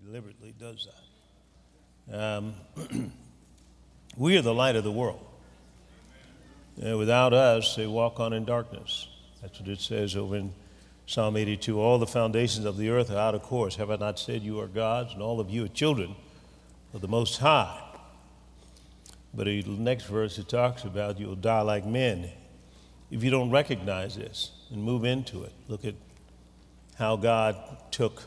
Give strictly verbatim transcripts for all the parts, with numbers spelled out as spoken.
deliberately does that. Um, we are the light of the world. Uh, without us, they walk on in darkness. That's what it says over in Psalm eighty-two. All the foundations of the earth are out of course. Have I not said you are gods, and all of you are children of the Most High? But the next verse, it talks about you'll die like men if you don't recognize this and move into it. Look at how God took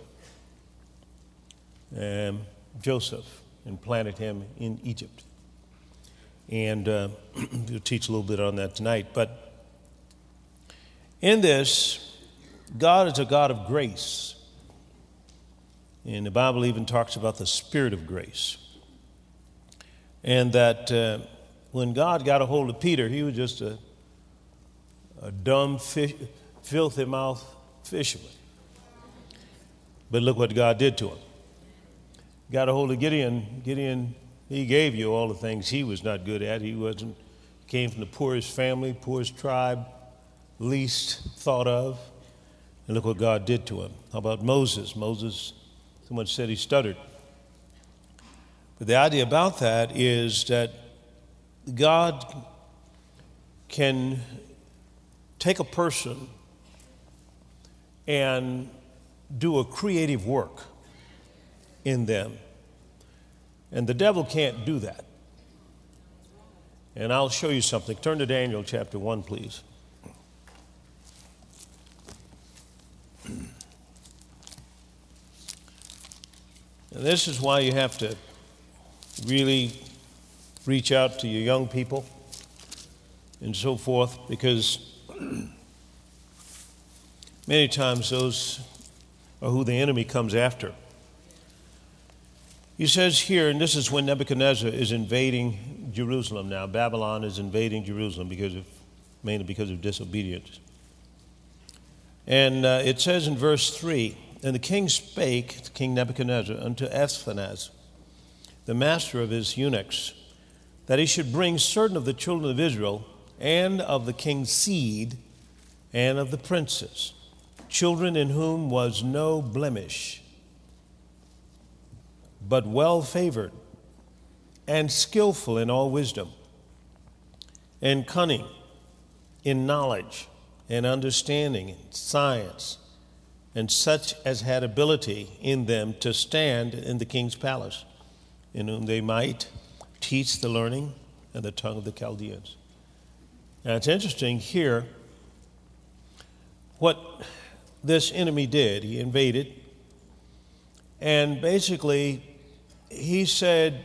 um, Joseph and planted him in Egypt. And uh, we'll teach a little bit on that tonight. But in this, God is a God of grace. And the Bible even talks about the spirit of grace. And that uh, when God got a hold of Peter, he was just a, a dumb, fish, filthy mouth fisherman. But look what God did to him. Got a hold of Gideon. Gideon, he gave you all the things he was not good at. He wasn't, came from the poorest family, poorest tribe, least thought of. And look what God did to him. How about Moses? Moses, someone said he stuttered. But the idea about that is that God can take a person and do a creative work in them. And the devil can't do that. And I'll show you something. Turn to Daniel chapter one, please. And this is why you have to really reach out to your young people and so forth, because many times those are who the enemy comes after. He says here, and this is when Nebuchadnezzar is invading Jerusalem now. Babylon is invading Jerusalem because of, mainly because of disobedience. And uh, it says in verse three, and the king spake, King Nebuchadnezzar, unto Ashpenaz, the master of his eunuchs, that he should bring certain of the children of Israel and of the king's seed and of the princes, children in whom was no blemish, but well favored and skillful in all wisdom and cunning in knowledge and understanding and science, and such as had ability in them to stand in the king's palace, in whom they might teach the learning and the tongue of the Chaldeans. Now it's interesting here what this enemy did. He invaded, and basically he said,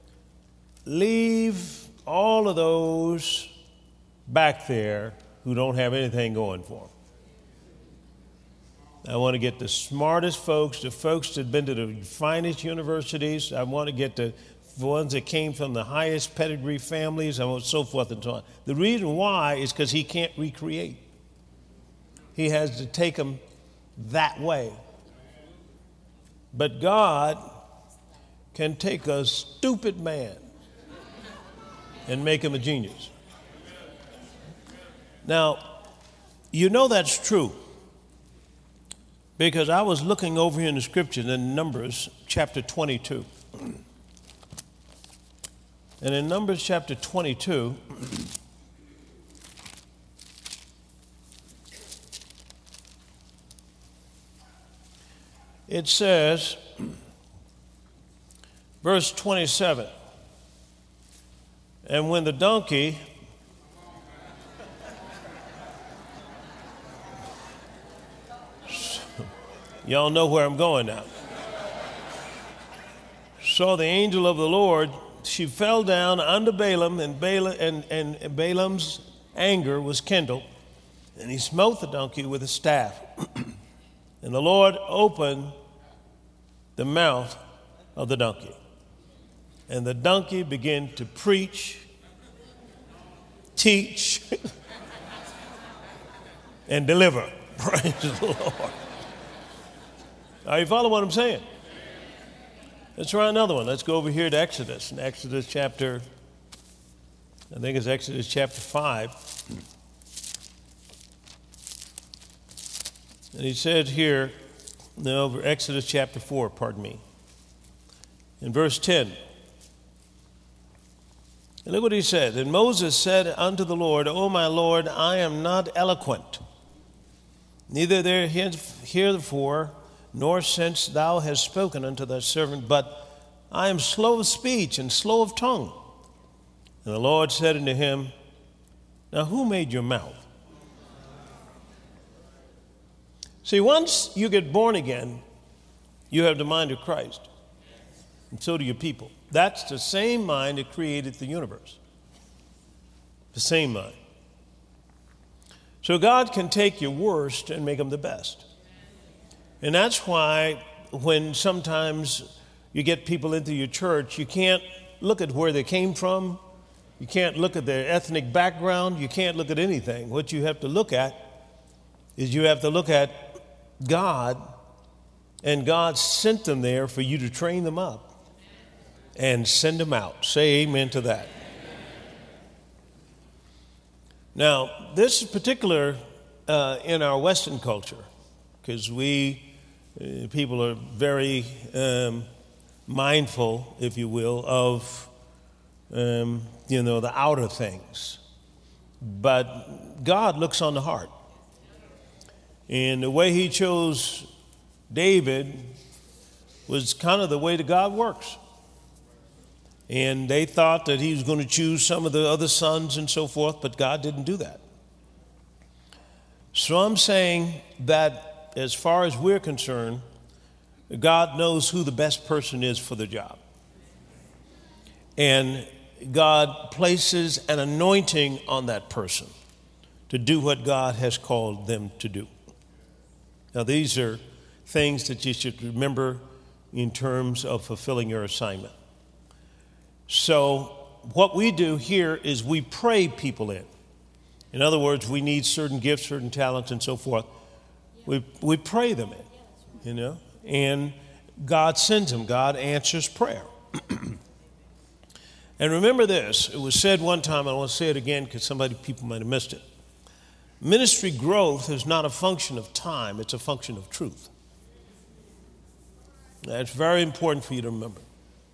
leave all of those back there who don't have anything going for them. I want to get the smartest folks, the folks that have been to the finest universities. I want to get the ones that came from the highest pedigree families, and so forth and so on. The reason why is because he can't recreate. He has to take them that way. But God can take a stupid man and make him a genius. Now, you know that's true, because I was looking over here in the scriptures in Numbers chapter twenty-two. And in Numbers chapter twenty-two, it says, verse twenty-seven, and when the donkey y'all know where I'm going now. Saw the angel of the Lord, she fell down under Balaam, and, Balaam, and, and Balaam's anger was kindled, and he smote the donkey with a staff. And the Lord opened the mouth of the donkey, and the donkey began to preach, teach, and deliver. Praise the Lord. Are you following what I'm saying? Let's try another one. Let's go over here to Exodus. In Exodus chapter, I think it's Exodus chapter five. And he said here, no, over Exodus chapter four, pardon me. In verse ten. And look what he said. And Moses said unto the Lord, O my Lord, I am not eloquent, neither there heretofore, nor since thou hast spoken unto thy servant, but I am slow of speech and slow of tongue. And the Lord said unto him, Now who made your mouth? See, once you get born again, you have the mind of Christ. And so do your people. That's the same mind that created the universe. The same mind. So God can take your worst and make them the best. And that's why when sometimes you get people into your church, you can't look at where they came from. You can't look at their ethnic background. You can't look at anything. What you have to look at is you have to look at God, and God sent them there for you to train them up and send them out. Say amen to that. Now, this is particular uh, in our Western culture, because we, uh, people are very um, mindful, if you will, of, um, you know, the outer things. But God looks on the heart. And the way he chose David was kind of the way that God works. And they thought that he was going to choose some of the other sons and so forth, but God didn't do that. So I'm saying that as far as we're concerned, God knows who the best person is for the job. And God places an anointing on that person to do what God has called them to do. Now, these are things that you should remember in terms of fulfilling your assignment. So what we do here is we pray people in. In other words, we need certain gifts, certain talents, and so forth. We we pray them in, you know, and God sends them. God answers prayer. And remember this, it was said one time, I want to say it again because somebody, people might have missed it. Ministry growth is not a function of time, it's a function of truth. That's very important for you to remember.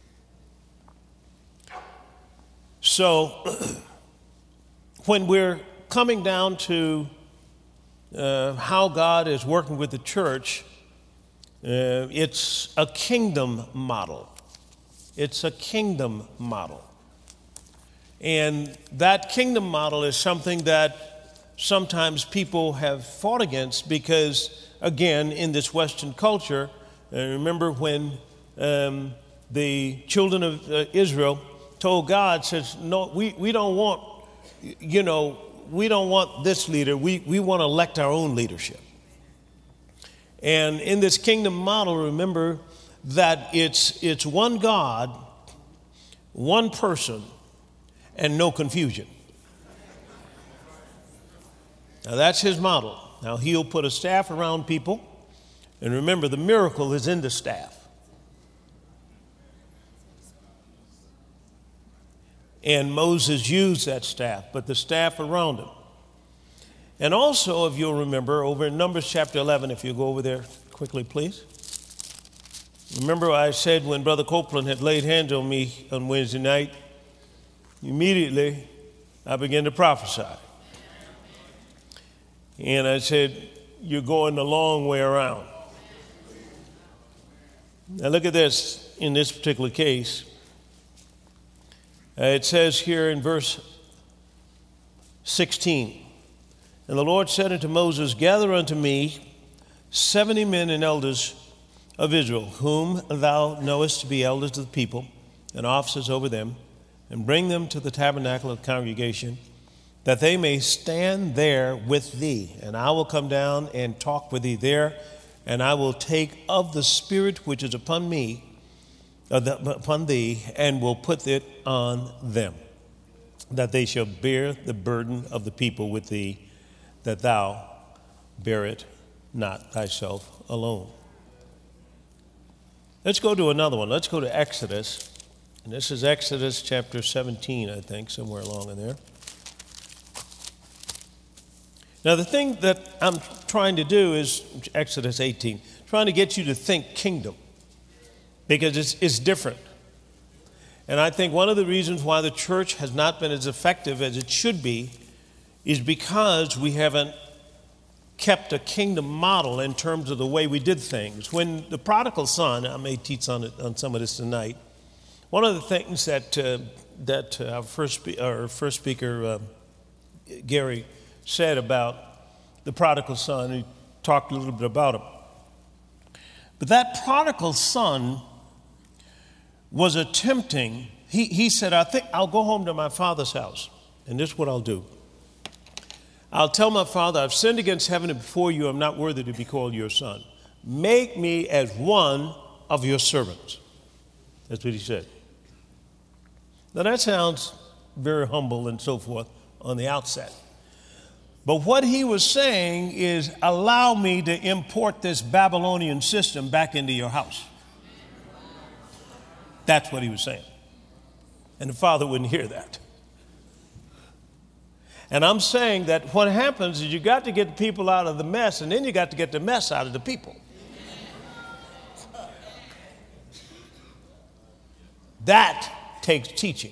So, when we're coming down to uh, how God is working with the church, uh, it's a kingdom model. It's a kingdom model. And that kingdom model is something that sometimes people have fought against because, again, in this Western culture, uh, remember when um, the children of uh, Israel told God, says, no, we, we don't want, you know, we don't want this leader. We, we want to elect our own leadership. And in this kingdom model, remember that it's it's one God, one person, and no confusion. Now that's his model. Now he'll put a staff around people, and remember the miracle is in the staff. And Moses used that staff, but the staff around him. And also, if you'll remember, over in Numbers chapter eleven, if you go over there quickly, please. Remember I said when Brother Copeland had laid hands on me on Wednesday night, immediately I began to prophesy. And I said, you're going the long way around. Now look at this in this particular case. Uh, it says here in verse sixteen, and the Lord said unto Moses, gather unto me seventy men and elders of Israel, whom thou knowest to be elders of the people and officers over them, and bring them to the tabernacle of the congregation, that they may stand there with thee. And I will come down and talk with thee there, and I will take of the Spirit which is upon me, uh, the, upon thee, and will put it on them, that they shall bear the burden of the people with thee, that thou bear it not thyself alone. Let's go to another one. Let's go to Exodus. And this is Exodus chapter seventeen, I think, somewhere along in there. Now, the thing that I'm trying to do is Exodus eighteen, trying to get you to think kingdom, because it's, it's different. And I think one of the reasons why the church has not been as effective as it should be is because we haven't kept a kingdom model in terms of the way we did things. When the prodigal son, I may teach on, it, on some of this tonight, one of the things that, uh, that our, first spe- our first speaker, uh, Gary, said about the prodigal son, he talked a little bit about him. But that prodigal son was attempting, he, he said, I think I'll go home to my father's house, and this is what I'll do. I'll tell my father, I've sinned against heaven and before you, I'm not worthy to be called your son. Make me as one of your servants. That's what he said. Now that sounds very humble and so forth on the outset. But what he was saying is, allow me to import this Babylonian system back into your house. That's what he was saying. And the father wouldn't hear that. And I'm saying that what happens is you got to get the people out of the mess, and then you got to get the mess out of the people. That takes teaching.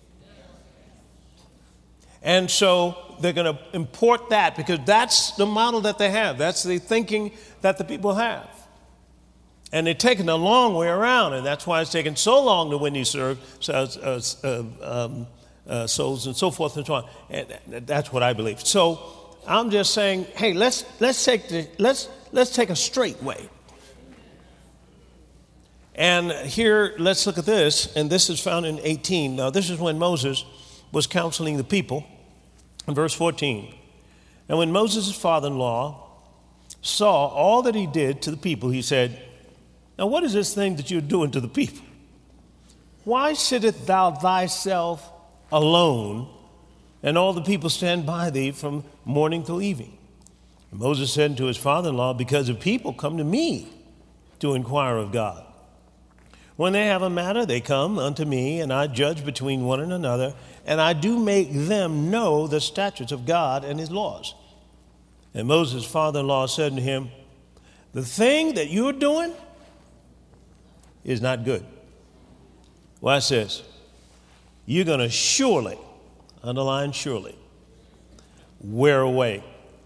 And so they're going to import that because that's the model that they have. That's the thinking that the people have. And they're taking a long way around, and that's why it's taken so long to win these serve, uh, uh, um, uh, souls and so forth and so on. And that's what I believe. So I'm just saying, hey, let's let's take the let's let's take a straight way. And here, let's look at this, and this is found in eighteen. Now, this is when Moses was counseling the people. In verse fourteen, and when Moses' father-in-law saw all that he did to the people, he said, now what is this thing that you're doing to the people? Why sittest thou thyself alone, and all the people stand by thee from morning till evening? And Moses said to his father-in-law, because the people come to me to inquire of God. When they have a matter, they come unto me, and I judge between one and another, and I do make them know the statutes of God and his laws. And Moses' father-in-law said to him, the thing that you're doing is not good. Watch this. You're going to surely, underline surely, wear away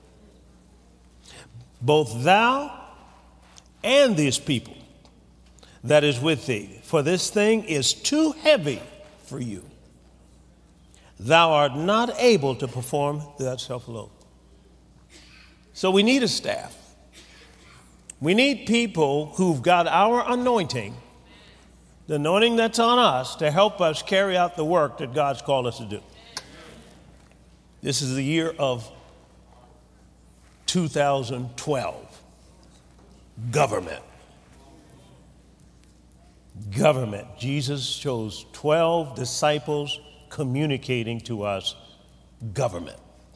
both thou and these people that is with thee, for this thing is too heavy for you. Thou art not able to perform thyself alone. So we need a staff. We need people who've got our anointing, the anointing that's on us, to help us carry out the work that God's called us to do. This is the year of two thousand twelve. Government. Government. Jesus chose twelve disciples communicating to us government.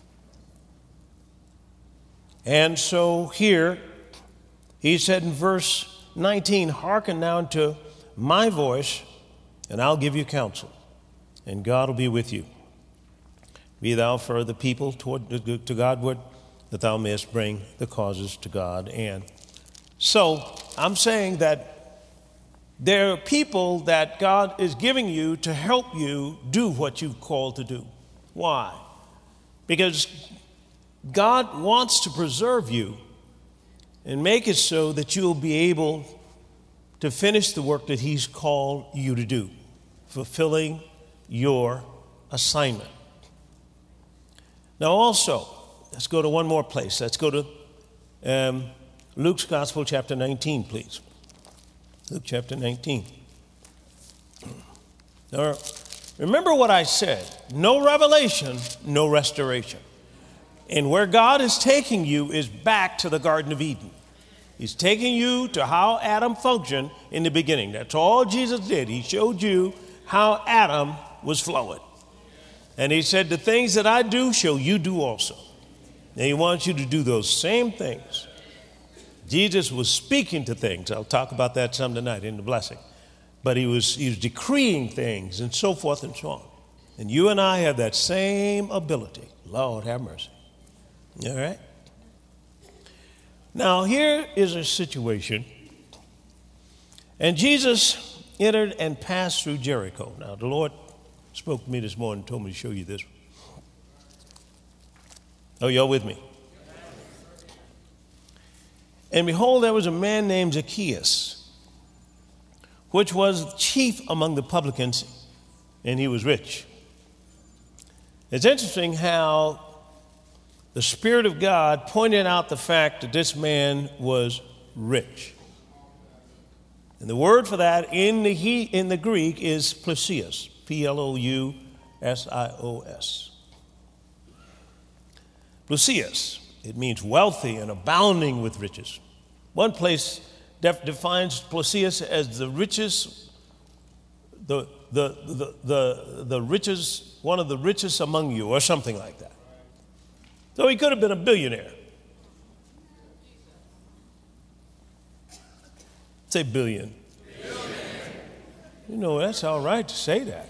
And so here, he said in verse nineteen, hearken now to my voice, and I'll give you counsel, and God will be with you. Be thou for the people toward to Godward, that thou mayest bring the causes to God. And so I'm saying that there are people that God is giving you to help you do what you've called to do. Why? Because God wants to preserve you and make it so that you'll be able to finish the work that he's called you to do, fulfilling your assignment. Now also, let's go to one more place. Let's go to um, Luke's Gospel, chapter nineteen, please. Luke chapter nineteen. Now, remember what I said. No revelation, no restoration. And where God is taking you is back to the Garden of Eden. He's taking you to how Adam functioned in the beginning. That's all Jesus did. He showed you how Adam was flowing. And he said, the things that I do shall you do also. And he wants you to do those same things. Jesus was speaking to things. I'll talk about that some tonight in the blessing. But he was, he was decreeing things and so forth and so on. And you and I have that same ability. Lord have mercy. All right? Now, here is a situation. And Jesus entered and passed through Jericho. Now, the Lord spoke to me this morning and told me to show you this. Oh, y'all with me? And behold, there was a man named Zacchaeus, which was chief among the publicans, and he was rich. It's interesting how the Spirit of God pointed out the fact that this man was rich. And the word for that in the, he, in the Greek is plousios, P L O U S I O S. Plousios, it means wealthy and abounding with riches. One place def- defines plousios as the richest, the, the, the, the, the richest, one of the richest among you, or something like that. So he could have been a billionaire. Say billion. Billion. You know, that's all right to say that.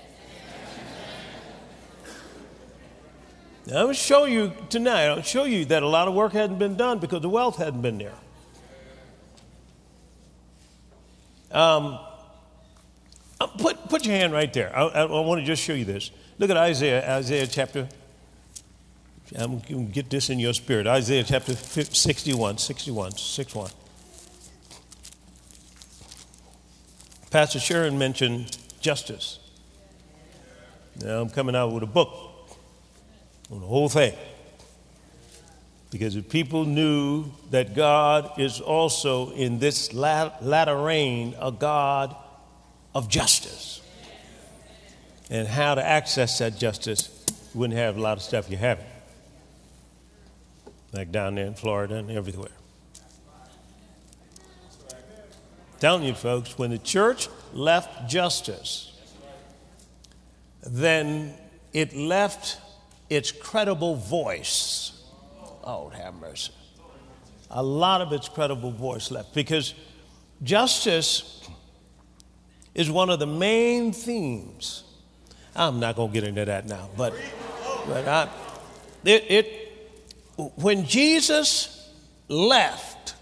Now, I'm going to show you tonight, I'll show you that a lot of work hadn't been done because the wealth hadn't been there. Um, put, put your hand right there. I, I, I want to just show you this. Look at Isaiah, Isaiah chapter, I'm going to get this in your spirit. Isaiah chapter sixty-one, sixty-one, sixty-one. Pastor Sharon mentioned justice. Now I'm coming out with a book on the whole thing. Because if people knew that God is also in this latter reign a God of justice, and how to access that justice, you wouldn't have a lot of stuff you have, like down there in Florida and everywhere. Telling you folks, when the church left justice, then it left its credible voice. Oh, have mercy. A lot of its credible voice left, because justice is one of the main themes. I'm not going to get into that now, but, but I, it, it, when Jesus left,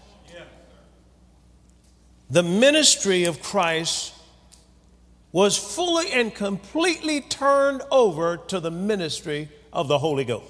the ministry of Christ was fully and completely turned over to the ministry of the Holy Ghost.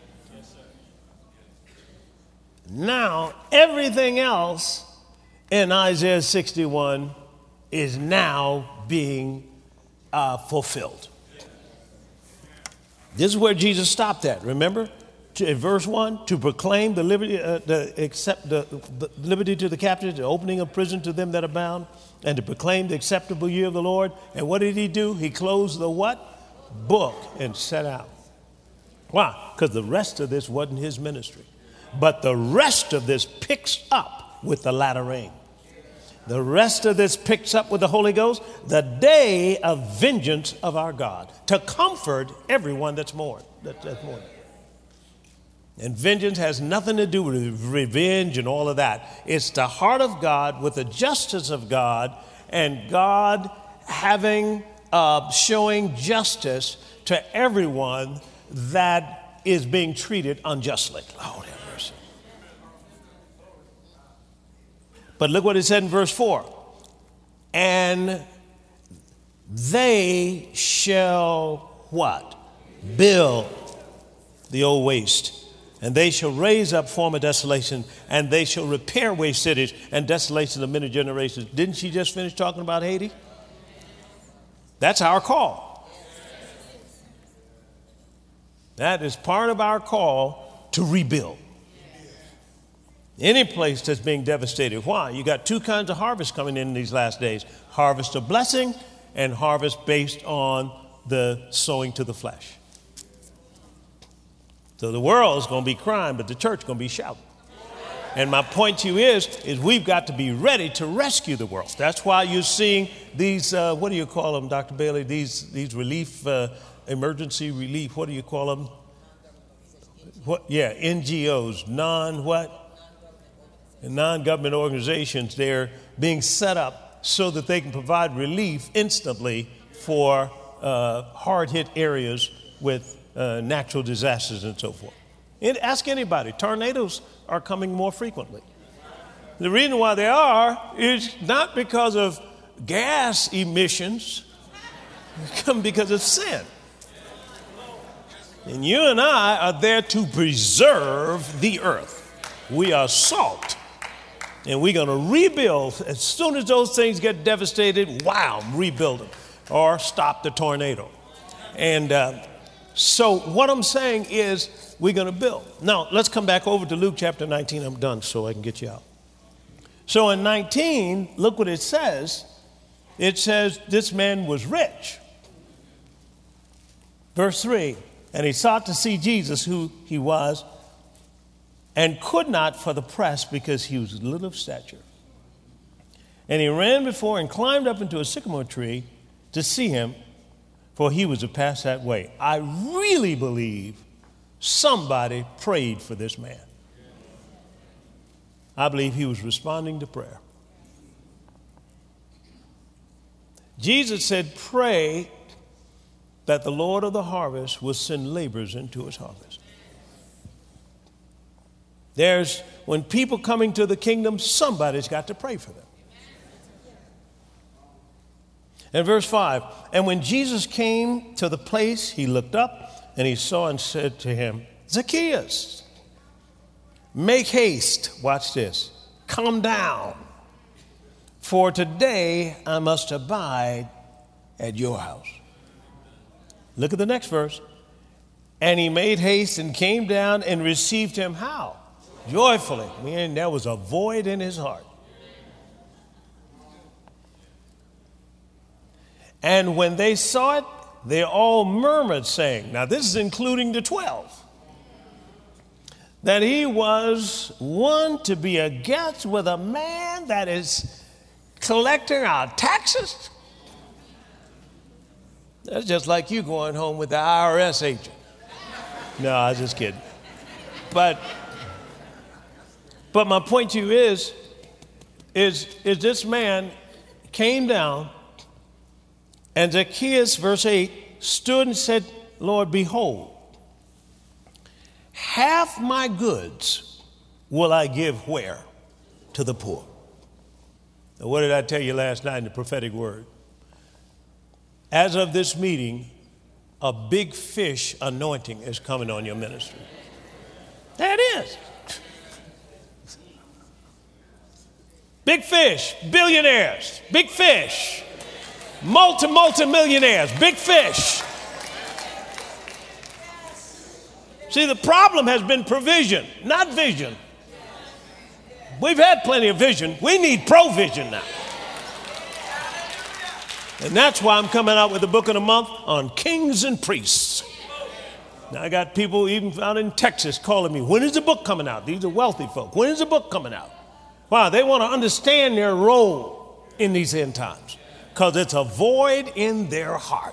Now, everything else in Isaiah sixty-one is now being uh, fulfilled. This is where Jesus stopped at, remember? In verse one, to proclaim the liberty, uh, the, accept, the, the liberty to the captives, the opening of prison to them that are bound, and to proclaim the acceptable year of the Lord. And what did he do? He closed the what? Book and set out. Why? Because the rest of this wasn't his ministry. But the rest of this picks up with the latter rain. The rest of this picks up with the Holy Ghost, the day of vengeance of our God, to comfort everyone that's mourned. That, that's mourning. And vengeance has nothing to do with revenge and all of that. It's the heart of God with the justice of God, and God having, uh, showing justice to everyone that is being treated unjustly. Lord have mercy. But look what it said in verse four. And they shall what? Build the old waste. And they shall raise up former desolation, and they shall repair waste cities and desolation of many generations. Didn't she just finish talking about Haiti? That's our call. That is part of our call to rebuild. Any place that's being devastated. Why? You got two kinds of harvest coming in these last days. Harvest of blessing and harvest based on the sowing to the flesh. So the world is going to be crying, but the church is going to be shouting. And my point to you is, is we've got to be ready to rescue the world. That's why you're seeing these, uh, what do you call them, Doctor Bailey, these these relief, uh, emergency relief, what do you call them? What? Yeah, N G Os, non-what? Non-government organizations. They're being set up so that they can provide relief instantly for uh, hard-hit areas with Uh, natural disasters and so forth. And ask anybody, tornadoes are coming more frequently. The reason why they are is not because of gas emissions come because of sin. And you and I are there to preserve the earth. We are salt. And we're going to rebuild. As soon as those things get devastated, wow, rebuild them or stop the tornado. And uh, so what I'm saying is we're going to build. Now, let's come back over to Luke chapter nineteen. I'm done so I can get you out. So in nineteen, look what it says. It says this man was rich. Verse three, and he sought to see Jesus, who he was, and could not for the press because he was little of stature. And he ran before and climbed up into a sycamore tree to see him, for he was to pass that way. I really believe somebody prayed for this man. I believe he was responding to prayer. Jesus said, pray that the Lord of the harvest will send laborers into his harvest. There's, when people coming to the kingdom, somebody's got to pray for them. And verse five, and when Jesus came to the place, he looked up and he saw and said to him, Zacchaeus, make haste, watch this, come down, for today I must abide at your house. Look at the next verse. And he made haste and came down and received him how? Joyfully. Man, there was a void in his heart. And when they saw it, they all murmured, saying, now this is including the twelve, that he was one to be a guest with a man that is collecting our taxes. That's just like you going home with the I R S agent. No, I was just kidding. But, but my point to you is, is, is this man came down, and Zacchaeus, verse eight, stood and said, Lord, behold, half my goods will I give where? To the poor. Now, what did I tell you last night in the prophetic word? As of this meeting, a big fish anointing is coming on your ministry. There it is. Big fish, billionaires, big fish, multi, multi-millionaires, big fish. See, the problem has been provision, not vision. We've had plenty of vision. We need provision now. And that's why I'm coming out with the book of the month on kings and priests. Now, I got people even out in Texas calling me, when is the book coming out? These are wealthy folk. When is the book coming out? Wow, they want to understand their role in these end times because it's a void in their heart.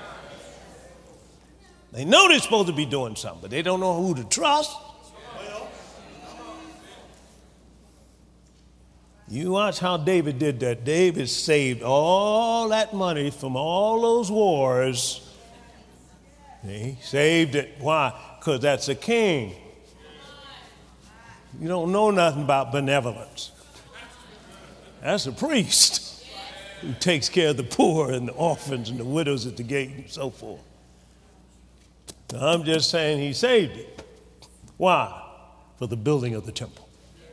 They know they're supposed to be doing something, but they don't know who to trust. You watch how David did that. David saved all that money from all those wars. He saved it. Why? Because that's a king. You don't know nothing about benevolence. That's a priest who takes care of the poor and the orphans and the widows at the gate and so forth. Now, I'm just saying he saved it. Why? For the building of the temple.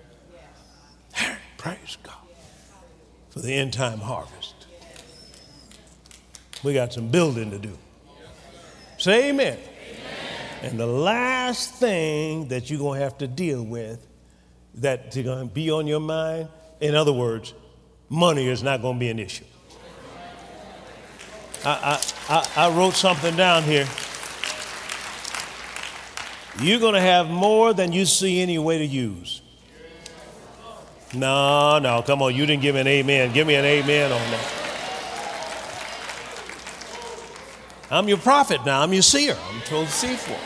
Praise God for the end time harvest. We got some building to do. Say amen. Amen. And the last thing that you're going to have to deal with that's going to be on your mind, in other words, money is not going to be an issue. I, I, I, I wrote something down here. You're going to have more than you see any way to use. No, no, come on. You didn't give me an amen. Give me an amen on that. I'm your prophet now. I'm your seer. I'm told to see for.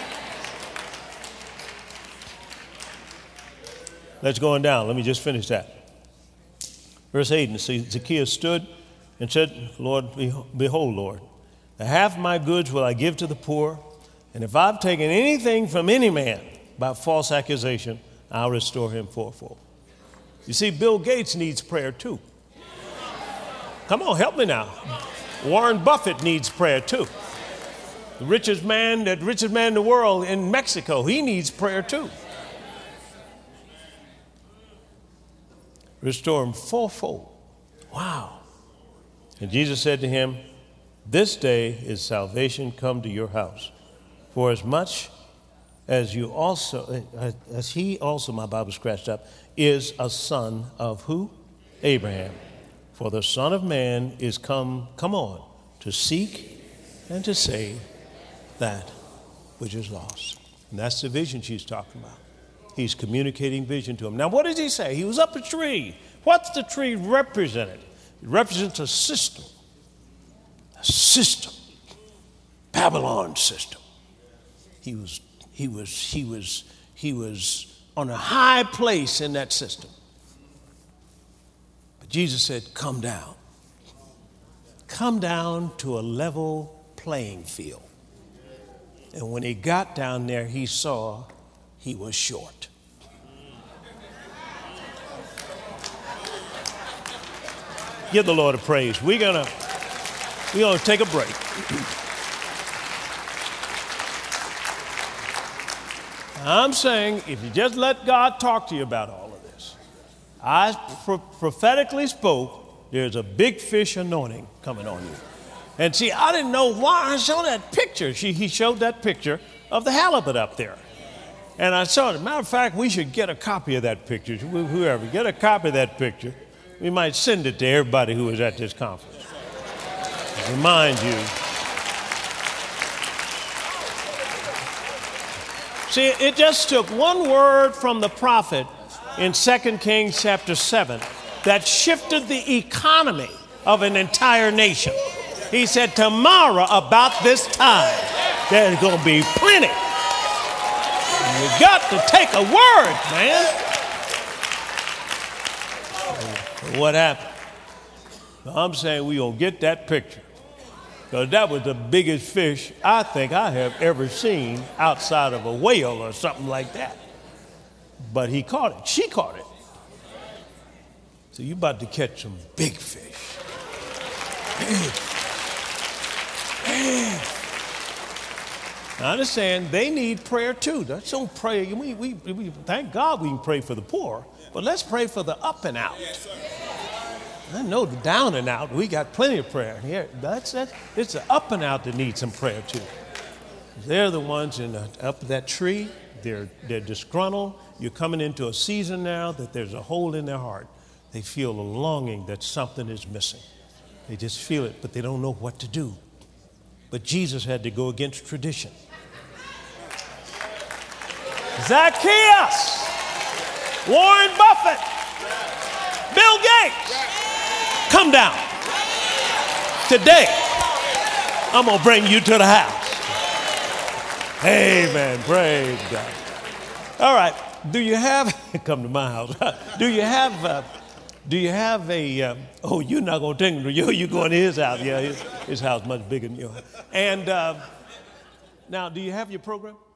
Let's go on down. Let me just finish that. Verse eight, and Zacchaeus stood and said, Lord, behold, Lord, the half of my goods will I give to the poor, and if I've taken anything from any man by false accusation, I'll restore him fourfold. You see, Bill Gates needs prayer too. Come on, help me now. Warren Buffett needs prayer too. The richest man, the richest man in the world in Mexico, he needs prayer too. Restore him fourfold. Wow. And Jesus said to him, this day is salvation come to your house. For as much as you also, as he also, my Bible scratched up, is a son of who? Abraham. For the Son of Man is come, come on, to seek and to save that which is lost. And that's the vision she's talking about. He's communicating vision to him. Now, what does he say? He was up a tree. What's the tree represented? It represents a system. A system. Babylon system. He was, he was, he was, he was on a high place in that system. But Jesus said, come down. Come down to a level playing field. And when he got down there, he saw he was short. Give the Lord a praise. We're gonna we're gonna take a break. I'm saying if you just let God talk to you about all of this, I pro- prophetically spoke, there's a big fish anointing coming on you. And see, I didn't know why I saw that picture. She, he showed that picture of the halibut up there. And I saw it. Matter of fact, we should get a copy of that picture. Whoever, get a copy of that picture. We might send it to everybody who was at this conference. Remind you. See, it just took one word from the prophet in Second Kings chapter seven that shifted the economy of an entire nation. He said, tomorrow about this time, there's going to be plenty. You got to take a word, man. What happened? I'm saying we're going to get that picture. Because that was the biggest fish I think I have ever seen outside of a whale or something like that. But he caught it. She caught it. So you're about to catch some big fish. Big. Big. I understand they need prayer too. Let's don't pray. We, we, we, thank God we can pray for the poor, but let's pray for the up and out. I know the down and out. We got plenty of prayer here. That's that. It's the up and out that needs some prayer too. They're the ones in the, up that tree. They're they're disgruntled. You're coming into a season now that there's a hole in their heart. They feel a longing that something is missing. They just feel it, but they don't know what to do. But Jesus had to go against tradition. Zacchaeus, Warren Buffett, Bill Gates, come down. Today, I'm going to bring you to the house. Amen. Praise God. All right. Do you have, come to my house. Do you have, uh, do you have a, uh, oh, you're not going to take him to you. You're going to his house. Yeah, his, his house is much bigger than yours. And uh, now, do you have your program?